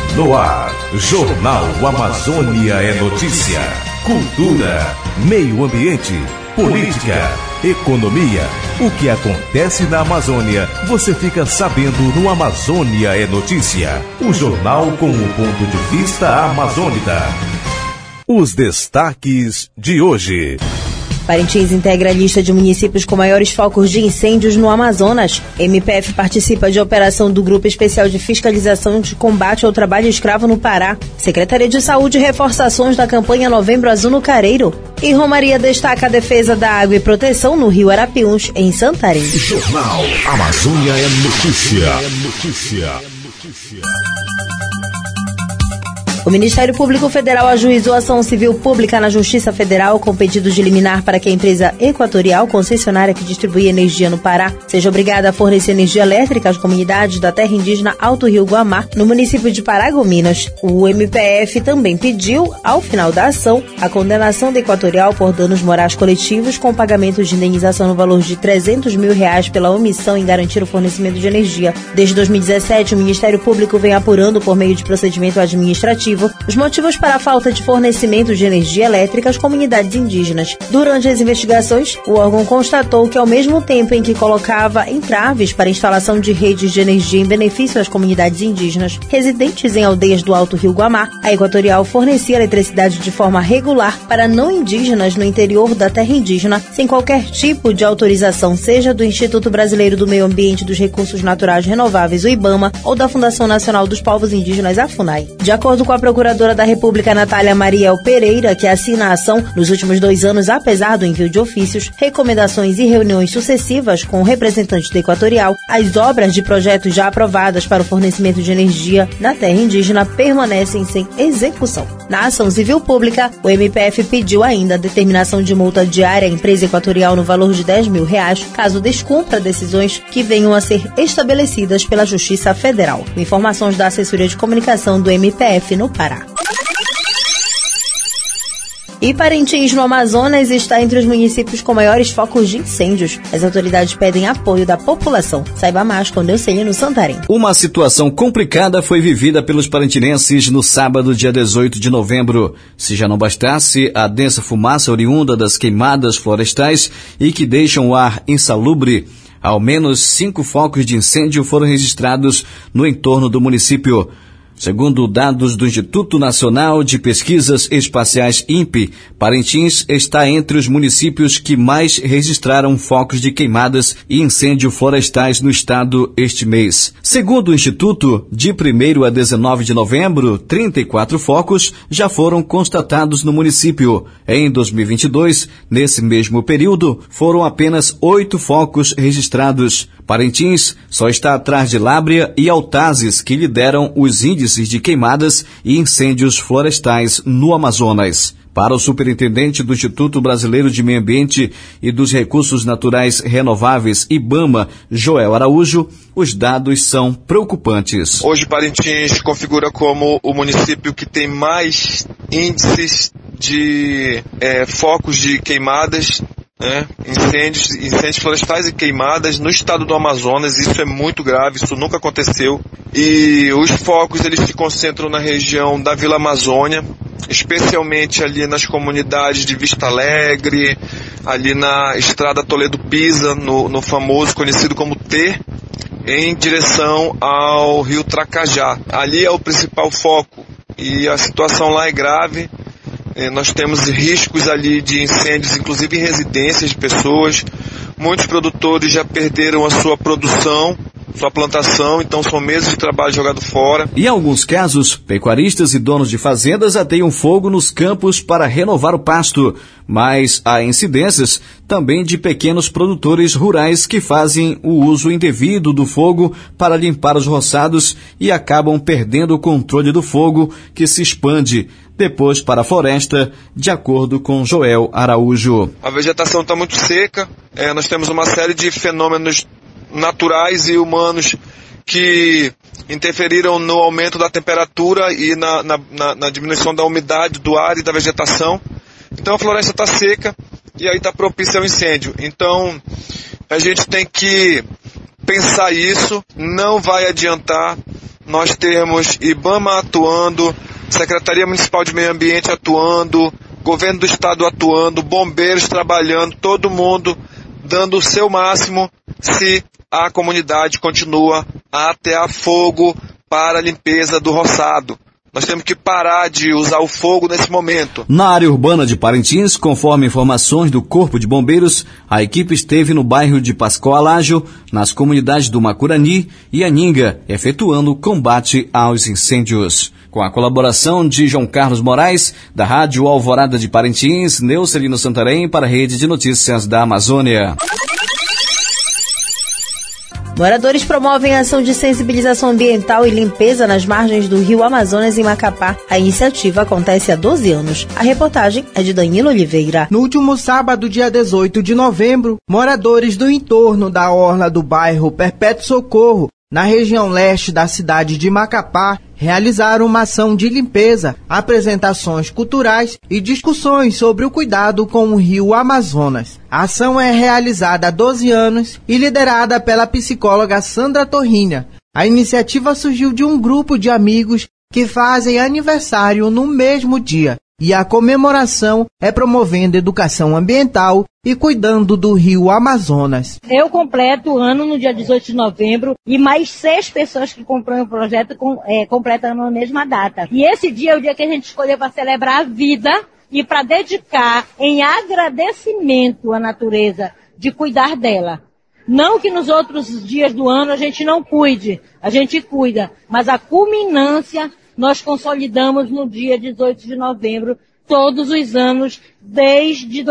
No ar, Jornal Amazônia é notícia. Cultura, meio ambiente, política, economia. O que acontece na Amazônia, você fica sabendo no Amazônia é notícia. O jornal com o ponto de vista amazônida. Os destaques de hoje. Parintins integra a lista de municípios com maiores focos de incêndios no Amazonas. MPF participa de operação do Grupo Especial de Fiscalização de Combate ao Trabalho Escravo no Pará. Secretaria de Saúde reforça ações da campanha Novembro Azul no Careiro. E Romaria destaca a defesa da água e proteção no Rio Arapiuns, em Santarém. Jornal Amazônia é notícia. O Ministério Público Federal ajuizou ação civil pública na Justiça Federal com pedido de liminar para que a empresa Equatorial, concessionária que distribui energia no Pará, seja obrigada a fornecer energia elétrica às comunidades da terra indígena Alto Rio Guamá, no município de Paragominas. O MPF também pediu, ao final da ação, a condenação da Equatorial por danos morais coletivos com pagamento de indenização no valor de R$300 mil pela omissão em garantir o fornecimento de energia. Desde 2017, o Ministério Público vem apurando por meio de procedimento administrativo os motivos para a falta de fornecimento de energia elétrica às comunidades indígenas. Durante as investigações, o órgão constatou que, ao mesmo tempo em que colocava entraves para a instalação de redes de energia em benefício às comunidades indígenas residentes em aldeias do Alto Rio Guamá, a Equatorial fornecia eletricidade de forma regular para não indígenas no interior da terra indígena, sem qualquer tipo de autorização, seja do Instituto Brasileiro do Meio Ambiente e dos Recursos Naturais Renováveis, o IBAMA, ou da Fundação Nacional dos Povos Indígenas, a FUNAI. De acordo com a Procuradora da República, Natália Mariel Pereira, que assina a ação, nos últimos 2 anos, apesar do envio de ofícios, recomendações e reuniões sucessivas com representantes da Equatorial, as obras de projetos já aprovadas para o fornecimento de energia na terra indígena permanecem sem execução. Na ação civil pública, o MPF pediu ainda a determinação de multa diária à empresa Equatorial no valor de R$10 mil, caso descumpra decisões que venham a ser estabelecidas pela Justiça Federal. Informações da Assessoria de Comunicação do MPF no Pará. E Parintins, no Amazonas, está entre os municípios com maiores focos de incêndios. As autoridades pedem apoio da população. Saiba mais com Neucelino Santarém. Uma situação complicada foi vivida pelos parintinenses no sábado, dia 18 de novembro. Se já não bastasse a densa fumaça oriunda das queimadas florestais e que deixam o ar insalubre, ao menos 5 focos de incêndio foram registrados no entorno do município. Segundo dados do Instituto Nacional de Pesquisas Espaciais, INPE, Parintins está entre os municípios que mais registraram focos de queimadas e incêndio florestais no estado este mês. Segundo o Instituto, de 1º a 19 de novembro, 34 focos já foram constatados no município. Em 2022, nesse mesmo período, foram apenas 8 focos registrados. Parintins só está atrás de Lábrea e Altazes, que lideram os índices de queimadas e incêndios florestais no Amazonas. Para o superintendente do Instituto Brasileiro de Meio Ambiente e dos Recursos Naturais Renováveis, IBAMA, Joel Araújo, os dados são preocupantes. Hoje Parintins configura como o município que tem mais índices de focos de queimadas, incêndios florestais e queimadas no estado do Amazonas. Isso é muito grave, isso nunca aconteceu. E os focos eles se concentram na região da Vila Amazônia, especialmente ali nas comunidades de Vista Alegre, ali na estrada Toledo-Pisa, no famoso, conhecido como T, em direção ao rio Tracajá. Ali é o principal foco e a situação lá é grave. Nós temos riscos ali de incêndios, inclusive em residências de pessoas. Muitos produtores já perderam a sua produção, sua plantação, então são meses de trabalho jogado fora. Em alguns casos, pecuaristas e donos de fazendas ateiam fogo nos campos para renovar o pasto, mas há incidências também de pequenos produtores rurais que fazem o uso indevido do fogo para limpar os roçados e acabam perdendo o controle do fogo, que se expande depois para a floresta, de acordo com Joel Araújo. A vegetação está muito seca, nós temos uma série de fenômenos naturais e humanos que interferiram no aumento da temperatura e na diminuição da umidade do ar e da vegetação. Então a floresta está seca e aí está propícia ao incêndio. Então a gente tem que pensar isso, não vai adiantar nós temos IBAMA atuando, Secretaria Municipal de Meio Ambiente atuando, Governo do Estado atuando, bombeiros trabalhando, todo mundo dando o seu máximo se a comunidade continua a atear fogo para a limpeza do roçado. Nós temos que parar de usar o fogo nesse momento. Na área urbana de Parintins, conforme informações do Corpo de Bombeiros, a equipe esteve no bairro de Pascoal Alágio, nas comunidades do Macurani e Aninga, efetuando combate aos incêndios. Com a colaboração de João Carlos Moraes, da Rádio Alvorada de Parintins, Neucelino Santarém, para a Rede de Notícias da Amazônia. Moradores promovem ação de sensibilização ambiental e limpeza nas margens do rio Amazonas, em Macapá. A iniciativa acontece há 12 anos. A reportagem é de Danilo Oliveira. No último sábado, dia 18 de novembro, moradores do entorno da orla do bairro Perpétuo Socorro, na região leste da cidade de Macapá, realizaram uma ação de limpeza, apresentações culturais e discussões sobre o cuidado com o rio Amazonas. A ação é realizada há 12 anos e liderada pela psicóloga Sandra Torrinha. A iniciativa surgiu de um grupo de amigos que fazem aniversário no mesmo dia, e a comemoração é promovendo educação ambiental e cuidando do rio Amazonas. Eu completo o ano no dia 18 de novembro e mais 6 pessoas que compram o projeto completam na mesma data. E esse dia é o dia que a gente escolheu para celebrar a vida e para dedicar em agradecimento à natureza, de cuidar dela. Não que nos outros dias do ano a gente não cuide, a gente cuida, mas a culminância nós consolidamos no dia 18 de novembro, todos os anos, desde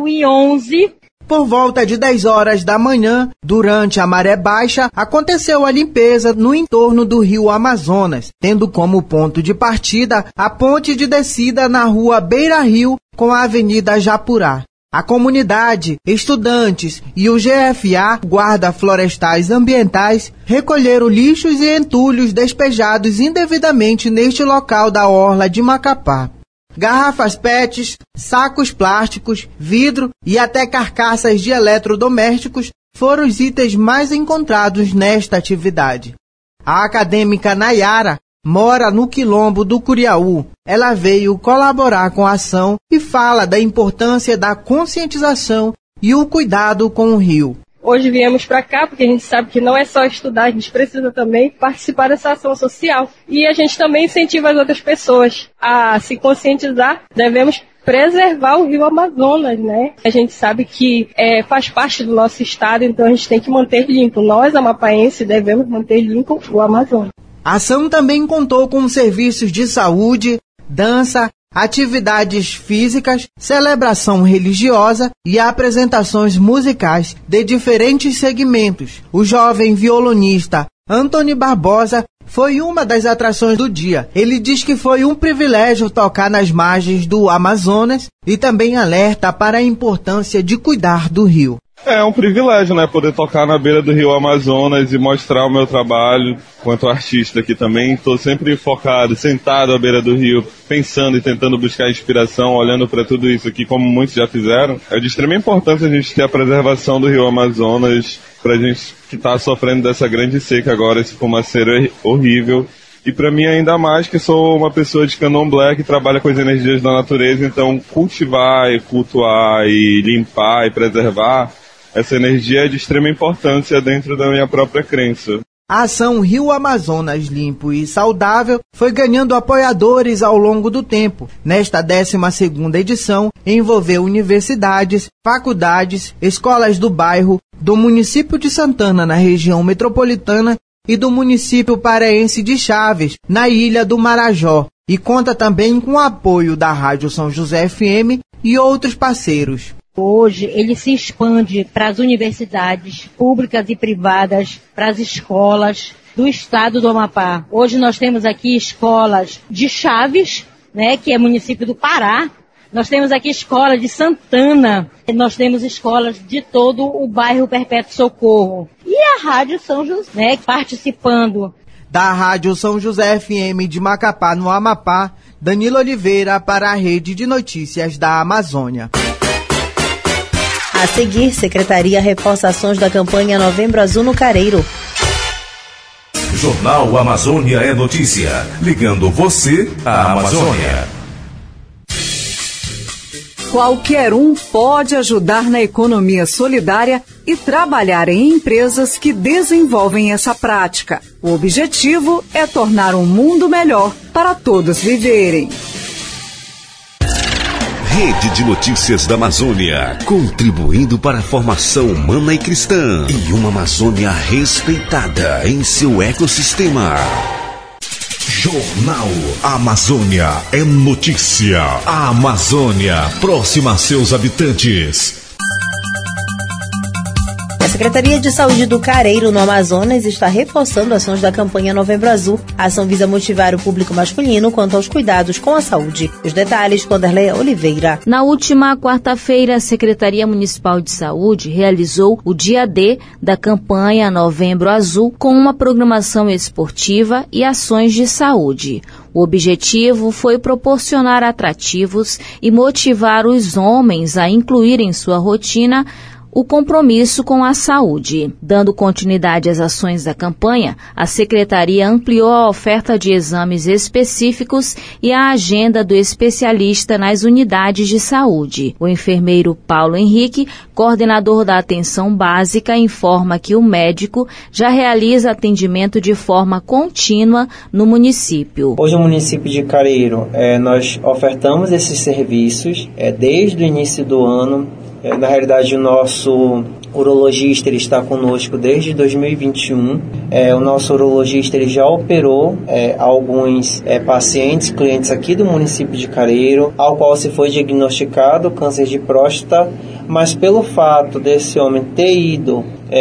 2011. Por volta de 10 horas da manhã, durante a maré baixa, aconteceu a limpeza no entorno do rio Amazonas, tendo como ponto de partida a ponte de descida na rua Beira Rio com a Avenida Japurá. A comunidade, estudantes e o GFA, Guarda Florestais Ambientais, recolheram lixos e entulhos despejados indevidamente neste local da orla de Macapá. Garrafas PETs, sacos plásticos, vidro e até carcaças de eletrodomésticos foram os itens mais encontrados nesta atividade. A acadêmica Nayara mora no quilombo do Curiaú. Ela veio colaborar com a ação e fala da importância da conscientização e o cuidado com o rio. Hoje viemos para cá porque a gente sabe que não é só estudar, a gente precisa também participar dessa ação social. E a gente também incentiva as outras pessoas a se conscientizar. Devemos preservar o rio Amazonas, né? A gente sabe que faz parte do nosso estado, então a gente tem que manter limpo. Nós, amapaenses, devemos manter limpo o Amazonas. A ação também contou com serviços de saúde, dança, atividades físicas, celebração religiosa e apresentações musicais de diferentes segmentos. O jovem violonista Antony Barbosa foi uma das atrações do dia. Ele diz que foi um privilégio tocar nas margens do Amazonas e também alerta para a importância de cuidar do rio. É um privilégio, né, poder tocar na beira do rio Amazonas e mostrar o meu trabalho quanto artista aqui também. Estou sempre focado, sentado à beira do rio, pensando e tentando buscar inspiração, olhando para tudo isso aqui, como muitos já fizeram. É de extrema importância a gente ter a preservação do rio Amazonas, para a gente que está sofrendo dessa grande seca agora, esse fumaceiro horrível. E para mim ainda mais que sou uma pessoa de candomblé que trabalha com as energias da natureza, então cultivar e cultuar e limpar e preservar essa energia é de extrema importância dentro da minha própria crença. A ação Rio Amazonas Limpo e Saudável foi ganhando apoiadores ao longo do tempo. Nesta 12ª edição, envolveu universidades, faculdades, escolas do bairro, do município de Santana, na região metropolitana, e do município paraense de Chaves, na ilha do Marajó, e conta também com o apoio da Rádio São José FM e outros parceiros. Hoje ele se expande para as universidades públicas e privadas, para as escolas do estado do Amapá. Hoje nós temos aqui escolas de Chaves, né, que é município do Pará. Nós temos aqui escola de Santana. Nós temos escolas de todo o bairro Perpétuo Socorro. E a Rádio São José, né, participando. Da Rádio São José FM de Macapá, no Amapá, Danilo Oliveira para a Rede de Notícias da Amazônia. A seguir, Secretaria reforça ações da campanha Novembro Azul no Careiro. Jornal Amazônia é notícia, ligando você à Amazônia. Qualquer um pode ajudar na economia solidária e trabalhar em empresas que desenvolvem essa prática. O objetivo é tornar um mundo melhor para todos viverem. Rede de Notícias da Amazônia, contribuindo para a formação humana e cristã e uma Amazônia respeitada em seu ecossistema. Jornal Amazônia é notícia. A Amazônia, próxima a seus habitantes. A Secretaria de Saúde do Careiro, no Amazonas, está reforçando ações da campanha Novembro Azul. A ação visa motivar o público masculino quanto aos cuidados com a saúde. Os detalhes com Anderleia Oliveira. Na última quarta-feira, a Secretaria Municipal de Saúde realizou o dia D da campanha Novembro Azul com uma programação esportiva e ações de saúde. O objetivo foi proporcionar atrativos e motivar os homens a incluir em sua rotina o compromisso com a saúde. Dando continuidade às ações da campanha, a Secretaria ampliou a oferta de exames específicos e a agenda do especialista nas unidades de saúde. O enfermeiro Paulo Henrique, coordenador da atenção básica, informa que o médico já realiza atendimento de forma contínua no município. Hoje no município de Careiro, nós ofertamos esses serviços desde o início do ano. Na realidade, o nosso urologista ele está conosco desde 2021. O nosso urologista ele já operou alguns pacientes, clientes aqui do município de Careiro, ao qual se foi diagnosticado câncer de próstata, mas pelo fato desse homem ter ido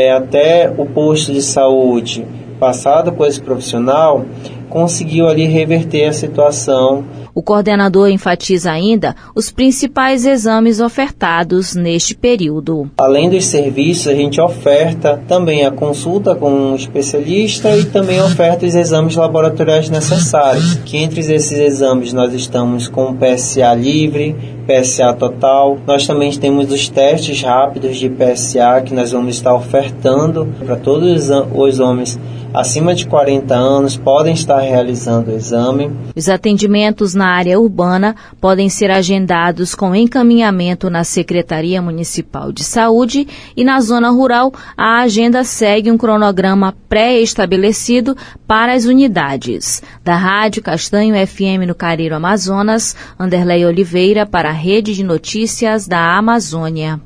até o posto de saúde, passado por esse profissional, conseguiu ali reverter a situação. O coordenador enfatiza ainda os principais exames ofertados neste período. Além dos serviços, a gente oferta também a consulta com um especialista e também oferta os exames laboratoriais necessários, que entre esses exames nós estamos com o PSA livre, PSA total. Nós também temos os testes rápidos de PSA que nós vamos estar ofertando para todos os homens acima de 40 anos podem estar realizando o exame. Os atendimentos na área urbana podem ser agendados com encaminhamento na Secretaria Municipal de Saúde e na zona rural a agenda segue um cronograma pré-estabelecido para as unidades. Da Rádio Castanho FM no Careiro, Amazonas, Anderleia Oliveira para a Rede de Notícias da Amazônia.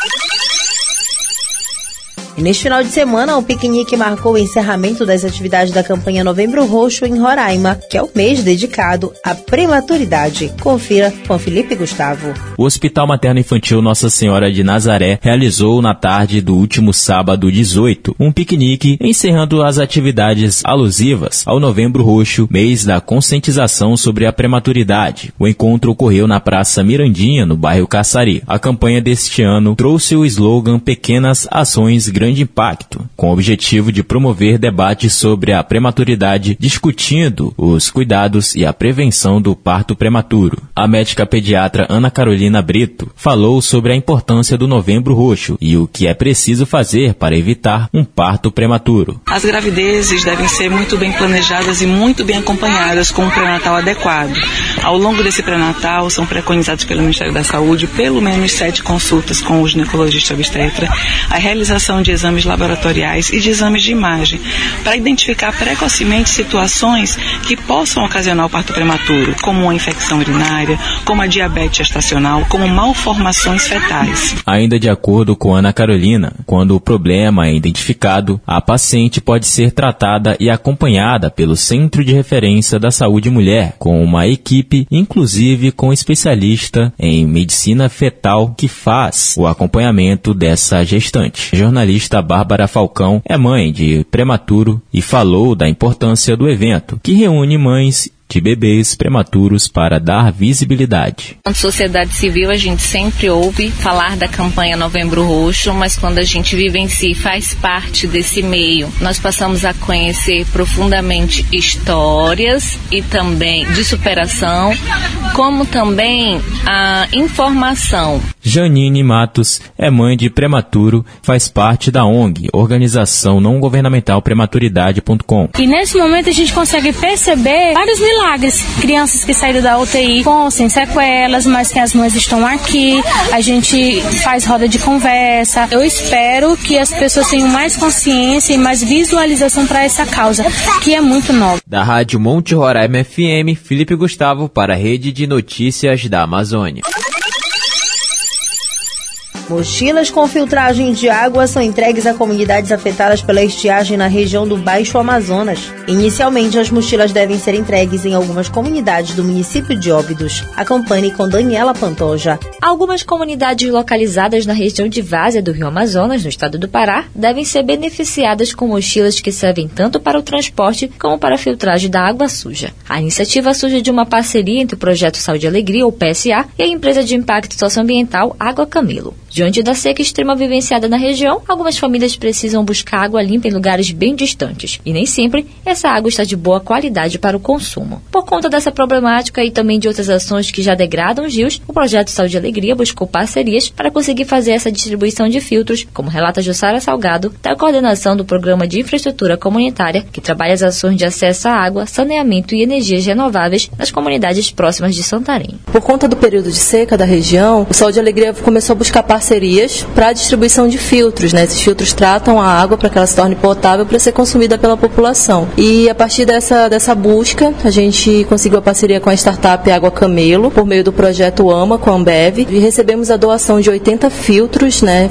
E neste final de semana, o piquenique marcou o encerramento das atividades da campanha Novembro Roxo em Roraima, que é o mês dedicado à prematuridade. Confira com Felipe Gustavo. O Hospital Materno Infantil Nossa Senhora de Nazaré realizou na tarde do último sábado 18 um piquenique encerrando as atividades alusivas ao Novembro Roxo, mês da conscientização sobre a prematuridade. O encontro ocorreu na Praça Mirandinha, no bairro Caçari. A campanha deste ano trouxe o slogan Pequenas Ações Grande Impacto, com o objetivo de promover debates sobre a prematuridade, discutindo os cuidados e a prevenção do parto prematuro. A médica pediatra Ana Carolina Brito falou sobre a importância do Novembro Roxo e o que é preciso fazer para evitar um parto prematuro. As gravidezes devem ser muito bem planejadas e muito bem acompanhadas com um pré-natal adequado. Ao longo desse pré-natal, são preconizados pelo Ministério da Saúde pelo menos 7 consultas com o ginecologista obstetra, a realização de exames laboratoriais e de exames de imagem, para identificar precocemente situações que possam ocasionar o parto prematuro, como uma infecção urinária, como a diabetes gestacional, como malformações fetais. Ainda de acordo com Ana Carolina, quando o problema é identificado, a paciente pode ser tratada e acompanhada pelo Centro de Referência da Saúde Mulher, com uma equipe, inclusive com especialista em medicina fetal, que faz o acompanhamento dessa gestante. A jornalista Bárbara Falcão é mãe de prematuro e falou da importância do evento, que reúne mães de bebês prematuros para dar visibilidade. Na sociedade civil, a gente sempre ouve falar da campanha Novembro Roxo, mas quando a gente vivencia e faz parte desse meio, nós passamos a conhecer profundamente histórias e também de superação, como também a informação. Janine Matos é mãe de prematuro, faz parte da ONG, Organização Não Governamental Prematuridade.com. E nesse momento a gente consegue perceber vários milagres. Crianças que saíram da UTI sem sequelas, mas que as mães estão aqui, a gente faz roda de conversa. Eu espero que as pessoas tenham mais consciência e mais visualização para essa causa, que é muito nova. Da Rádio Monte Roraima FM, Felipe Gustavo para a Rede de Notícias da Amazônia. Mochilas com filtragem de água são entregues a comunidades afetadas pela estiagem na região do Baixo Amazonas. Inicialmente, as mochilas devem ser entregues em algumas comunidades do município de Óbidos. Acompanhe com Daniela Pantoja. Algumas comunidades localizadas na região de Várzea do Rio Amazonas, no estado do Pará, devem ser beneficiadas com mochilas que servem tanto para o transporte como para a filtragem da água suja. A iniciativa surge de uma parceria entre o Projeto Saúde e Alegria, o PSA, e a empresa de impacto socioambiental Água Camelo. Diante da seca extrema vivenciada na região, algumas famílias precisam buscar água limpa em lugares bem distantes, e nem sempre essa água está de boa qualidade para o consumo. Por conta dessa problemática e também de outras ações que já degradam os rios, o Projeto Saúde e Alegria buscou parcerias para conseguir fazer essa distribuição de filtros, como relata Jussara Salgado, da coordenação do Programa de Infraestrutura Comunitária, que trabalha as ações de acesso à água, saneamento e energias renováveis nas comunidades próximas de Santarém. Por conta do período de seca da região, o Saúde e Alegria começou a buscar parcerias para a distribuição de filtros, né? Esses filtros tratam a água para que ela se torne potável para ser consumida pela população. E a partir dessa busca, a gente conseguiu a parceria com a startup Água Camelo, por meio do projeto AMA com a Ambev, e recebemos a doação de 80 filtros, né?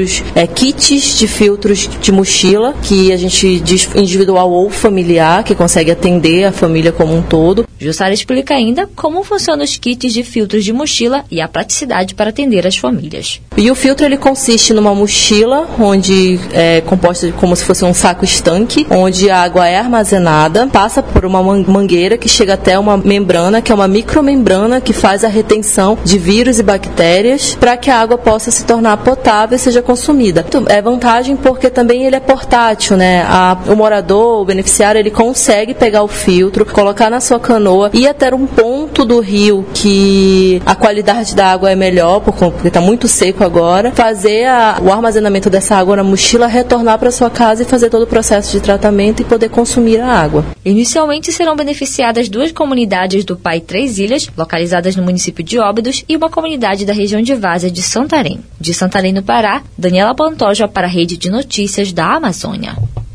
Kits de filtros de mochila, que a gente diz individual ou familiar, que consegue atender a família como um todo. Jussara explica ainda como funcionam os kits de filtros de mochila e a praticidade para atender as famílias. E o filtro ele consiste numa mochila onde é composta como se fosse um saco estanque, onde a água é armazenada, passa por uma mangueira que chega até uma membrana, que é uma micromembrana que faz a retenção de vírus e bactérias para que a água possa se tornar potável e seja consumida. É vantagem porque também ele é portátil, né? O morador, o beneficiário, ele consegue pegar o filtro, colocar na sua canoa, ir até um ponto do rio que a qualidade da água é melhor, porque está muito seco agora, fazer o armazenamento dessa água na mochila, retornar para sua casa e fazer todo o processo de tratamento e poder consumir a água. Inicialmente serão beneficiadas 2 comunidades do Pai Três Ilhas, localizadas no município de Óbidos, e uma comunidade da região de Várzea de Santarém. De Santarém, no Pará, Daniela Pantoja para a Rede de Notícias da Amazônia.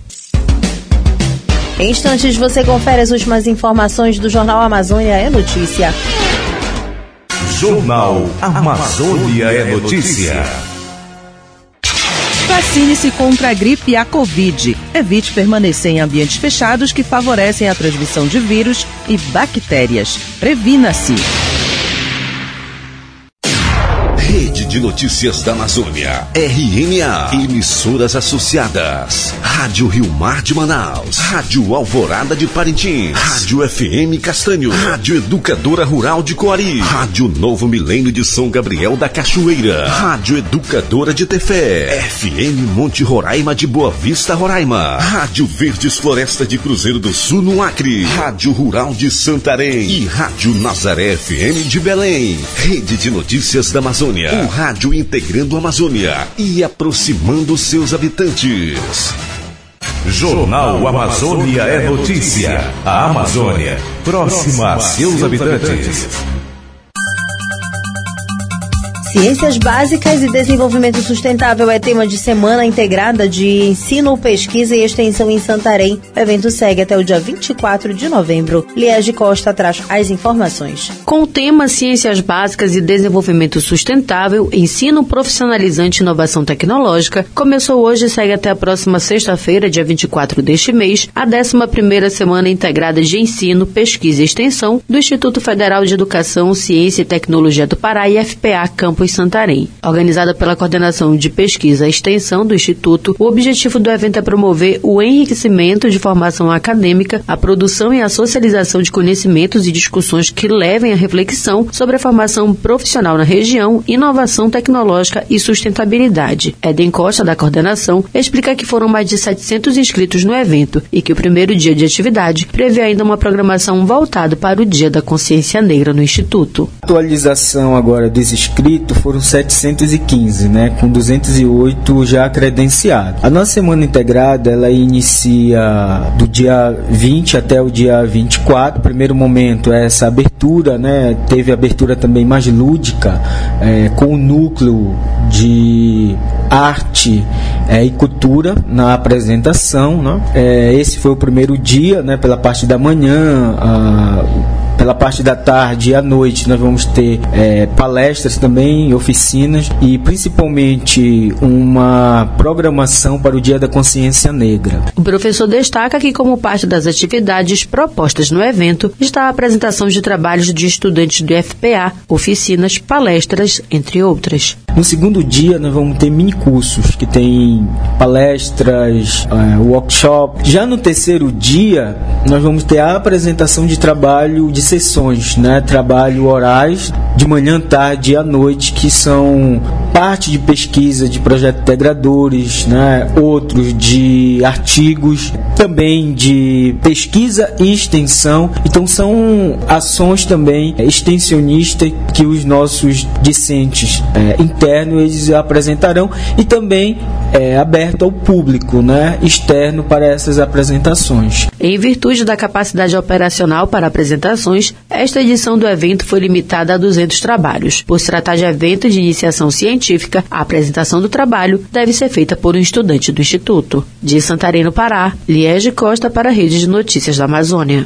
Em instantes você confere as últimas informações do Jornal Amazônia é Notícia. Jornal Amazônia é Notícia. Vacine-se contra a gripe e a Covid. Evite permanecer em ambientes fechados que favorecem a transmissão de vírus e bactérias. Previna-se. Rede de Notícias da Amazônia, RNA, emissoras associadas, Rádio Rio Mar de Manaus, Rádio Alvorada de Parintins, Rádio FM Castanho, Rádio Educadora Rural de Coari, Rádio Novo Milênio de São Gabriel da Cachoeira, Rádio Educadora de Tefé, FM Monte Roraima de Boa Vista, Roraima, Rádio Verdes Floresta de Cruzeiro do Sul no Acre, Rádio Rural de Santarém e Rádio Nazaré FM de Belém. Rede de Notícias da Amazônia, o rádio integrando a Amazônia e aproximando seus habitantes. Jornal Amazônia é Notícia. A Amazônia, próxima a seus habitantes. Ciências Básicas e Desenvolvimento Sustentável é tema de Semana Integrada de Ensino, Pesquisa e Extensão em Santarém. O evento segue até o dia 24 de novembro. Liege Costa traz as informações. Com o tema Ciências Básicas e Desenvolvimento Sustentável, Ensino Profissionalizante e Inovação Tecnológica, começou hoje e segue até a próxima sexta-feira, dia 24 deste mês, a 11ª Semana Integrada de Ensino, Pesquisa e Extensão do Instituto Federal de Educação, Ciência e Tecnologia do Pará, IFPA Campus Campus Santarém. Organizada pela Coordenação de Pesquisa e Extensão do Instituto, o objetivo do evento é promover o enriquecimento de formação acadêmica, a produção e a socialização de conhecimentos e discussões que levem à reflexão sobre a formação profissional na região, inovação tecnológica e sustentabilidade. Eden Costa, da coordenação, explica que foram mais de 700 inscritos no evento e que o primeiro dia de atividade prevê ainda uma programação voltada para o Dia da Consciência Negra no Instituto. A atualização agora dos inscritos foram 715, com 208 já credenciados. A nossa semana integrada, ela inicia do dia 20 até o dia 24. O primeiro momento é essa abertura, teve abertura também mais lúdica, com o núcleo de arte e cultura na apresentação. Esse foi o primeiro dia, pela parte da manhã. Pela parte da tarde e à noite nós vamos ter palestras também, oficinas e principalmente uma programação para o Dia da Consciência Negra. O professor destaca que, como parte das atividades propostas no evento, está a apresentação de trabalhos de estudantes do FPA, oficinas, palestras, entre outras. No segundo dia nós vamos ter minicursos, que tem palestras, workshop. Já no terceiro dia nós vamos ter a apresentação de trabalho de sessões, trabalho orais, de manhã, tarde e à noite, que são parte de pesquisa de projetos integradores, outros de artigos, também de pesquisa e extensão. Então são ações também extensionistas que os nossos discentes internos eles apresentarão e também aberto ao público externo para essas apresentações. Em virtude da capacidade operacional para apresentações, esta edição do evento foi limitada a 200 trabalhos. Por se tratar de evento de iniciação científica, a apresentação do trabalho deve ser feita por um estudante do Instituto. De Santarém, no Pará, Liege Costa para a Rede de Notícias da Amazônia.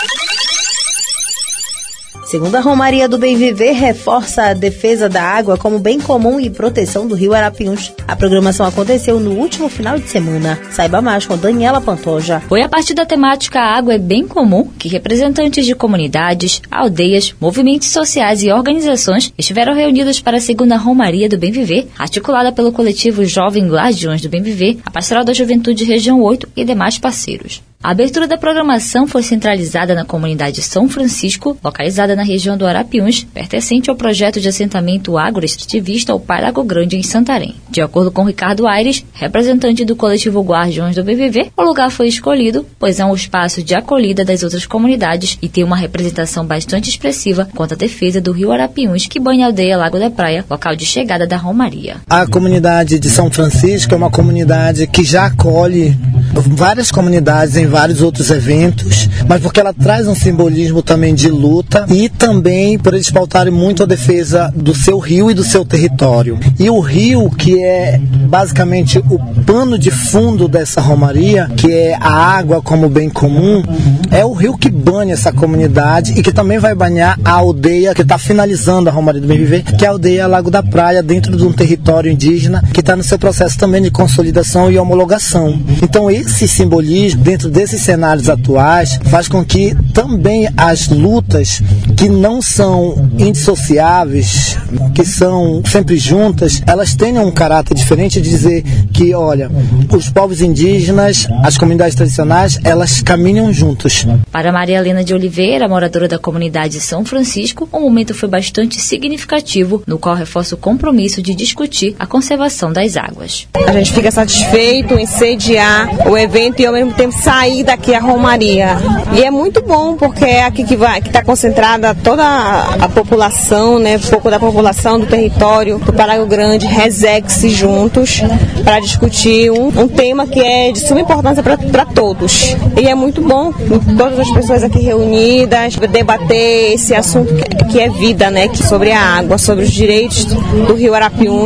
Segundo a Romaria do Bem Viver, reforça a defesa da água como bem comum e proteção do rio Arapiuns. A programação aconteceu no último final de semana. Saiba mais com Daniela Pantoja. Foi a partir da temática Água é Bem Comum que representantes de comunidades, aldeias, movimentos sociais e organizações estiveram reunidos para a segunda Romaria do Bem Viver, articulada pelo coletivo Jovem Guardiões do Bem Viver, a Pastoral da Juventude Região 8 e demais parceiros. A abertura da programação foi centralizada na comunidade São Francisco, localizada na região do Arapiuns, pertencente ao projeto de assentamento agroextrativista ao Parago Grande, em Santarém. De acordo com Ricardo Aires, representante do coletivo Guardiões do BVV, o lugar foi escolhido, pois é um espaço de acolhida das outras comunidades e tem uma representação bastante expressiva quanto à defesa do rio Arapiuns, que banha a aldeia Lago da Praia, local de chegada da Romaria. A comunidade de São Francisco é uma comunidade que já acolhe várias comunidades em vários outros eventos, mas porque ela traz um simbolismo também de luta e também por eles pautarem muito a defesa do seu rio e do seu território. E o rio, que é basicamente o pano de fundo dessa romaria, que é a água como bem comum, é o rio que banha essa comunidade e que também vai banhar a aldeia que está finalizando a Romaria do Bem Viver, que é a aldeia Lago da Praia, dentro de um território indígena que está no seu processo também de consolidação e homologação. Então esse simbolismo, dentro desses cenários atuais, faz com que também as lutas que não são indissociáveis, que são sempre juntas, elas tenham um caráter diferente de dizer que, olha, os povos indígenas, as comunidades tradicionais, elas caminham juntos. Para Maria Helena de Oliveira, moradora da comunidade São Francisco, o momento foi bastante significativo, no qual reforça o compromisso de discutir a conservação das águas. A gente fica satisfeito em sediar o evento e ao mesmo tempo sair daqui a Romaria. E é muito bom porque é aqui que está concentrada toda a população, um pouco da população do território do Parago Grande, resegue-se juntos para discutir um tema que é de suma importância para todos. E é muito bom todas as pessoas aqui reunidas debater esse assunto que é vida, sobre a água, sobre os direitos do rio Arapiuns.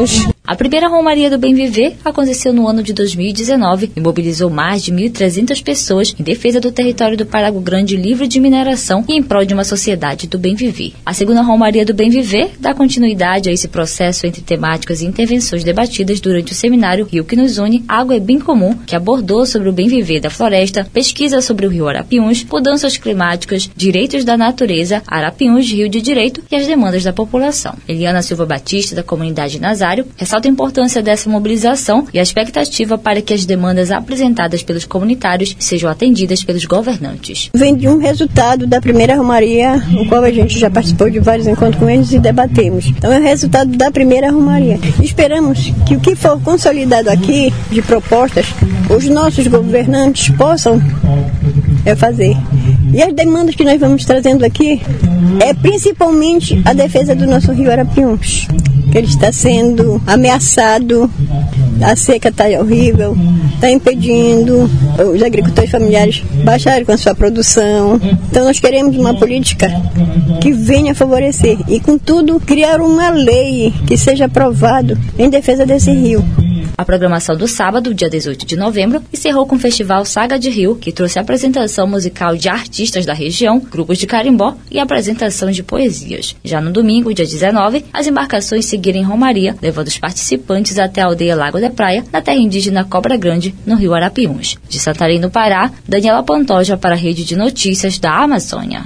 A primeira Romaria do Bem Viver aconteceu no ano de 2019 e mobilizou mais de 1.300 pessoas em defesa do território do Parago Grande livre de mineração e em prol de uma sociedade do bem viver. A segunda Romaria do Bem Viver dá continuidade a esse processo entre temáticas e intervenções debatidas durante o seminário Rio que nos une, Água é Bem Comum, que abordou sobre o bem viver da floresta, pesquisa sobre o rio Arapiuns, mudanças climáticas, direitos da natureza, Arapiuns, Rio de Direito e as demandas da população. Eliana Silva Batista, da comunidade Nazário, ressalta a importância dessa mobilização e a expectativa para que as demandas apresentadas pelos comunitários sejam atendidas pelos governantes. Vem de um resultado da primeira Romaria, o qual a gente já participou de vários encontros com eles e debatemos. Então é o resultado da primeira Romaria. Esperamos que o que for consolidado aqui de propostas, os nossos governantes possam fazer. E as demandas que nós vamos trazendo aqui é principalmente a defesa do nosso rio Arapiuns, que ele está sendo ameaçado, a seca está horrível, está impedindo os agricultores familiares baixarem com a sua produção. Então nós queremos uma política que venha favorecer e, contudo, criar uma lei que seja aprovada em defesa desse rio. A programação do sábado, dia 18 de novembro, encerrou com o Festival Saga de Rio, que trouxe a apresentação musical de artistas da região, grupos de carimbó e apresentação de poesias. Já no domingo, dia 19, as embarcações seguiram em Romaria, levando os participantes até a aldeia Lago da Praia, na terra indígena Cobra Grande, no rio Arapiuns. De Santarém, no Pará, Daniela Pantoja para a Rede de Notícias da Amazônia.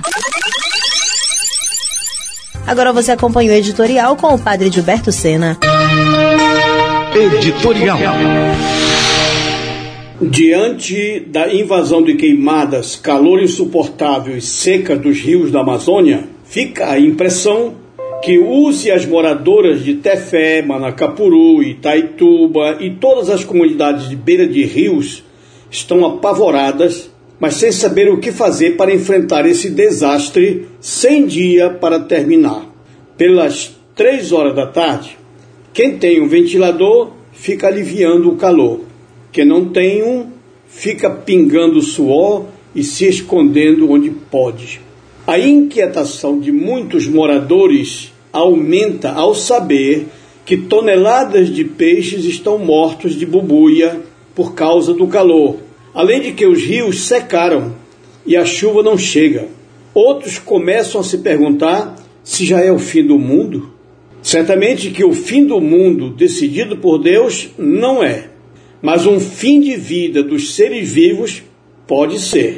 Agora você acompanha o editorial com o padre Gilberto Sena. Editorial. Diante da invasão de queimadas, calor insuportável e seca dos rios da Amazônia, fica a impressão que os e as moradoras de Tefé, Manacapuru, Itaituba e todas as comunidades de beira de rios estão apavoradas, mas sem saber o que fazer para enfrentar esse desastre sem dia para terminar. Pelas 3 horas da tarde, quem tem um ventilador fica aliviando o calor. Quem não tem um fica pingando suor e se escondendo onde pode. A inquietação de muitos moradores aumenta ao saber que toneladas de peixes estão mortos de bubuia por causa do calor, além de que os rios secaram e a chuva não chega. Outros começam a se perguntar se já é o fim do mundo. Certamente que o fim do mundo decidido por Deus não é, mas um fim de vida dos seres vivos pode ser.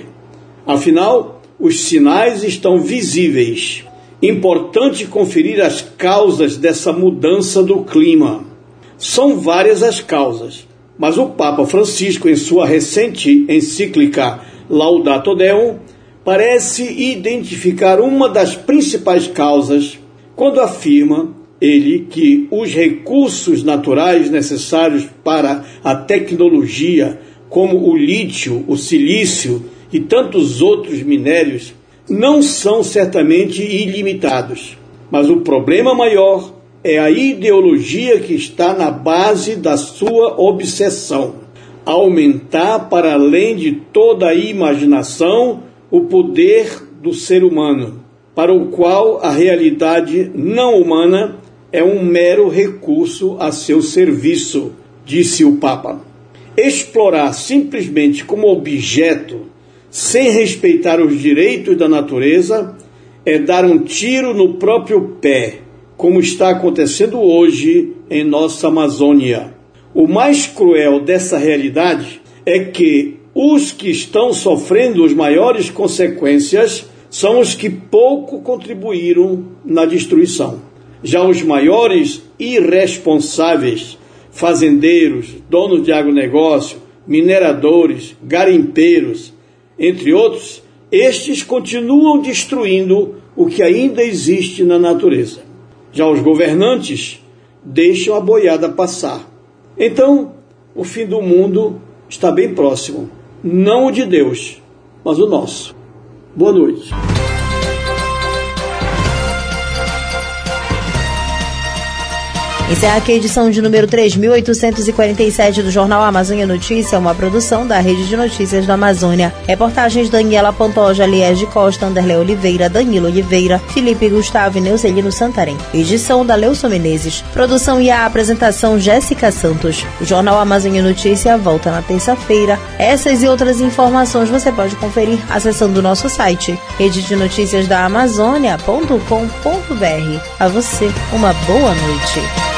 Afinal, os sinais estão visíveis. Importante conferir as causas dessa mudança do clima. São várias as causas, mas o Papa Francisco, em sua recente encíclica Laudato Deum, parece identificar uma das principais causas quando afirma ele que os recursos naturais necessários para a tecnologia, como o lítio, o silício e tantos outros minérios, não são certamente ilimitados. Mas o problema maior é a ideologia que está na base da sua obsessão. Aumentar para além de toda a imaginação o poder do ser humano, para o qual a realidade não humana é um mero recurso a seu serviço, disse o Papa. Explorar simplesmente como objeto, sem respeitar os direitos da natureza, é dar um tiro no próprio pé, como está acontecendo hoje em nossa Amazônia. O mais cruel dessa realidade é que os que estão sofrendo as maiores consequências são os que pouco contribuíram na destruição. Já os maiores irresponsáveis, fazendeiros, donos de agronegócio, mineradores, garimpeiros, entre outros, estes continuam destruindo o que ainda existe na natureza. Já os governantes deixam a boiada passar. Então, o fim do mundo está bem próximo. Não o de Deus, mas o nosso. Boa noite. Encerra aqui a edição de número 3.847 do Jornal Amazônia Notícia, uma produção da Rede de Notícias da Amazônia. Reportagens Daniela Pantoja, Liege Costa, Anderlé Oliveira, Danilo Oliveira, Felipe Gustavo e Neucelino Santarém. Edição da Leuson Menezes. Produção e a apresentação Jéssica Santos. O Jornal Amazônia Notícia volta na terça-feira. Essas e outras informações você pode conferir acessando o nosso site rededenoticiasdaamazônia.com.br. A você, uma boa noite.